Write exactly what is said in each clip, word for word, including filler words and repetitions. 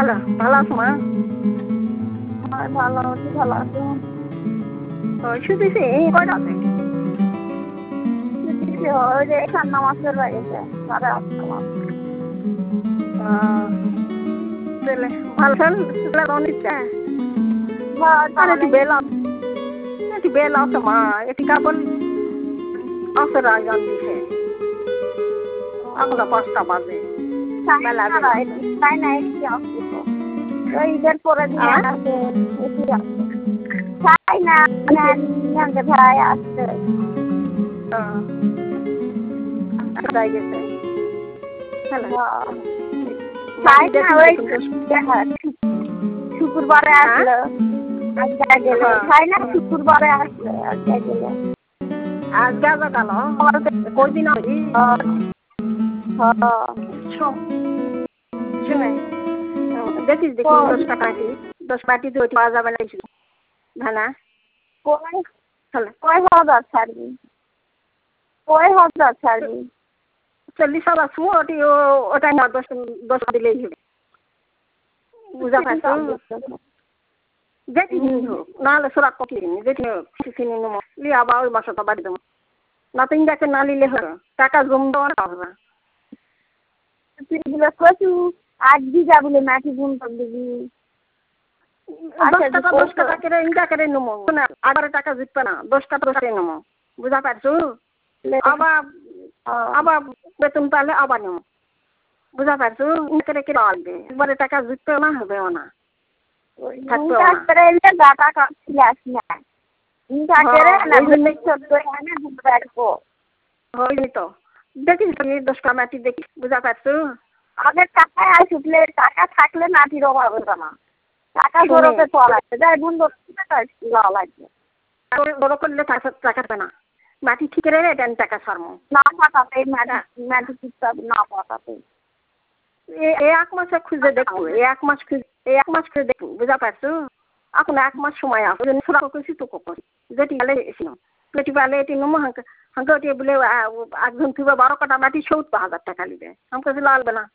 Hello, ভালো আছো মা? হ্যাঁ ভালো আছি, ভালো আছো? ওই শুধুছি এই কয়টা আছে? ছুটি ওই যে এখান নামাজ চলে গেছে সাড়ে আটটা মাস। তাহলে ভালো খেল নিচ্ছে আর একটু বেলা একটু বেলা আছে মা একটু কাপড় আছে রাজন দিছে এখনো পাঁচটা বাজে বেলা তাই না একটি আসছে তো ওই ঈদের পরে দিন আছে এটি আসছে তাই না ভাই আসছে যাই গেছে শুক্রবারে আসলো আজকে গেল তাই না শুক্রবারে আসলো আজকে গেল আজকে গেল কয়দিন শুনে দেখিস দেখি দশটা পাটি দশ পাটি তো পাওয়া যাবে না ভানা কয় হাজার ছাড়বি কয় হাজার ছাড়বি চল্লিশ হাজার ছু ওটি ওটা না দশ দশ দিলেই হবে বুঝা পারছো যেটি হোক নাহলে সোরা কপি যেটি চিনি নেবো লিয়ে আবার ওই বাসাটা বাড়ি দেবো না তিন যাকে না নিলে হবে টাকা জম দেওয়া না হবে তুই কচু আট বিঘা বলে মাটি গুণ করে দিবি দশ টাকা দশ টাকা করে ইনকা করে নেবো আবার টাকা জিতবে না দশ টাকা দশ টাকা নেবো বুঝা পারছো আবার আবার বেতন পাইলে আবার নেবো বুঝা পারছো ইনকা করে আসবে একবারে টাকা জিতবে না হবেও না দেখিস দশটা মাটি দেখিস বুঝা পারছো আগের টাকায় আসলে টাকা থাকলে মাটির অভাব হতো না টাকা ধরতে চলাচ্ছে যাই বন্ধু লাগবে বড় করলে টাকা পাবে না মাটি ঠিক রে এটা টাকা সারমো না পাঠাতে মাটি ঠিক না পাঠাতে এক মাসে খুঁজে দেখবো এক মাস খুঁজে এক মাস খুঁজে দেখবো বুঝা পারছো এখন এক মাস সময় আসো করছি তো করি যেটি পালে এসিলাম যেটি পালে এটি নমো হাঁকে হাঁকে ওটি বলে একজন তুই বারো কাটা মাটি সত্তর হাজার টাকা নিবে আমাকে কাছে লাগবে না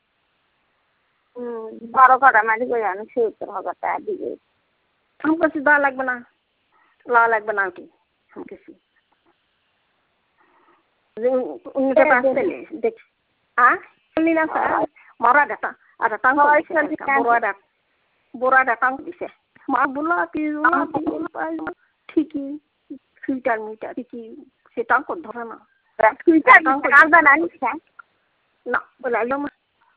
বারো কাটা মাটি করে আমি সত্তর হাজার টাকা দিবে আমার কাছে দেওয়া লাগবে না লা লাগবে না ওটি আমার কাছে উনিটা পাঁচ চলে দেখি আ চলি না স্যার মরা ডাটা আর টাং বড়া বড়া ডাটাং দিছে মা বললো কি ঠিকই সুইটার মিটার ঠিকই সেটাও কর ধরে না না বলে মা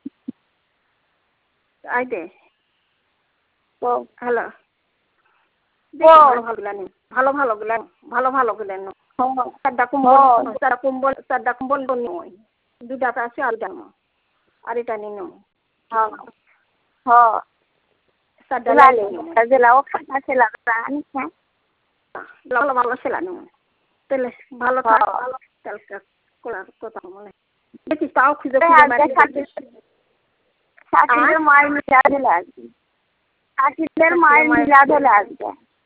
আই দে হ্যালো ভালো ভালো গুলান ভালো ভালো গুলান ভালো ভালো গুলান চারটা কুম্বল চারটা কুম্বল চারটা কুম্বল নয় দুটা আছে আর জানো আর এটা নিয়ে নেবো হ্যাঁ হ্যাঁ ভালো ভালো সেলানো তাহলে ভালো কথা মনে দেখিস তাও খুঁজে খুঁজে মায়ের মিলা দিলে আসবে কাকিদের মায়ের মিলা দিলে আসবে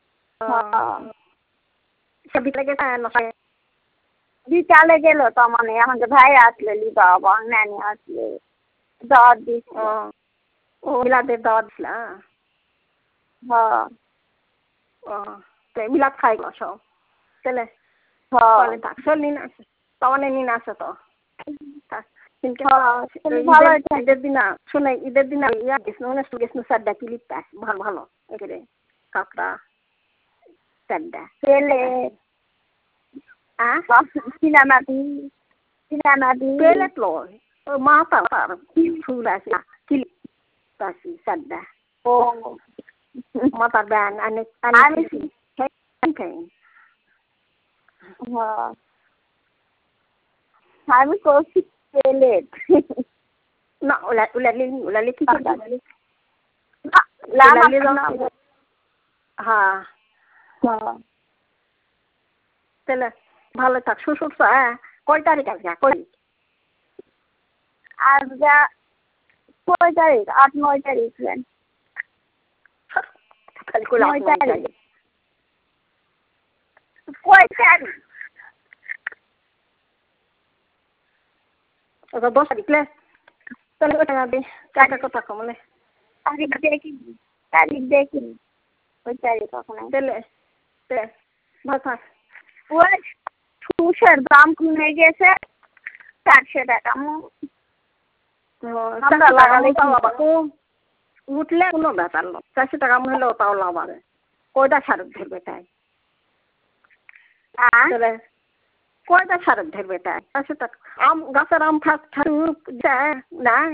বিকালে গেল তো মানে আমাকে ভাই আসলে লিবা আবার নানি আসলে দাওয়াত দিস ও মিলাদের দাওয়াত দিলা হ্যাঁ ও মিলাদ খাই গো সব তাহলে তাহলে থাক চল নিন আসে তখন নিন আসে তো ঈদের দিন শুনে ঈদের দিন ইয়া গেছিল গেছিল চারটা ক্লিপ পাস ভালো ভালো একেবারে কাঁকড়া চারটা পেলে সিনামাটি সিনামাটি পেলে লয় ও মাথা তার ফুল আছে ক্লিপ পাসি চারটা ও মাথার ব্যান আনে আমি হ্যাঁ আমি করছি প্লেট না ওলা ওলালি ওলালি কি হ্যাঁ হ্যাঁ তাহলে ভালো থাক শ্বশুর কয় তারিখ আছে কয় আজকে কয় তারিখ আট নয় তারিখ নয় তারিখ কয় তারিখ দশ তারিখ তাহলে ওটা টাকা কথা কমলে তারিখ দেখিনি তারিখ দেখিনি ওই তারিখ কখনো তেলে তে ভাষা ওই সুসের দাম কমে গেছে চারশো টাকা আমরা লাগালে কম উঠলে কোনো ব্যাপার না চারশো টাকা হলেও তাও লাভ হবে কয়টা সারের ধরবে তাই তাহলে কয়টা সারের ধরবে তাই চারশো টাকা আম গাছের আম থাক থাকুক যায় নাই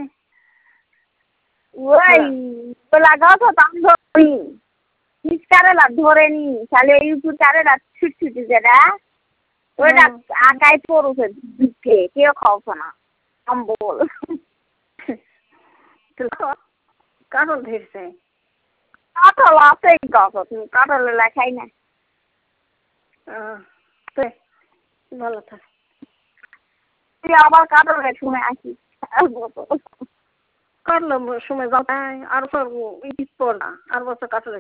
ওই লাগাও তো দাম ধরি কারেলা ধরেনি তাহলে ইউটিউব কারেলা ছুট ছুটি যেটা ওইটা আগায় পড়ছে দিকে কেউ খাওয়াছে না আম্বল কাঁঠাল ধরছে কাঁঠাল আছে গাছত কাঁঠাল লেখাই না ভালো থাক তুই আবার কাঁঠালের সময় আসিস কাটলো সময় যাও আর বছর ঈদ পর না আর বছর কাঁঠালের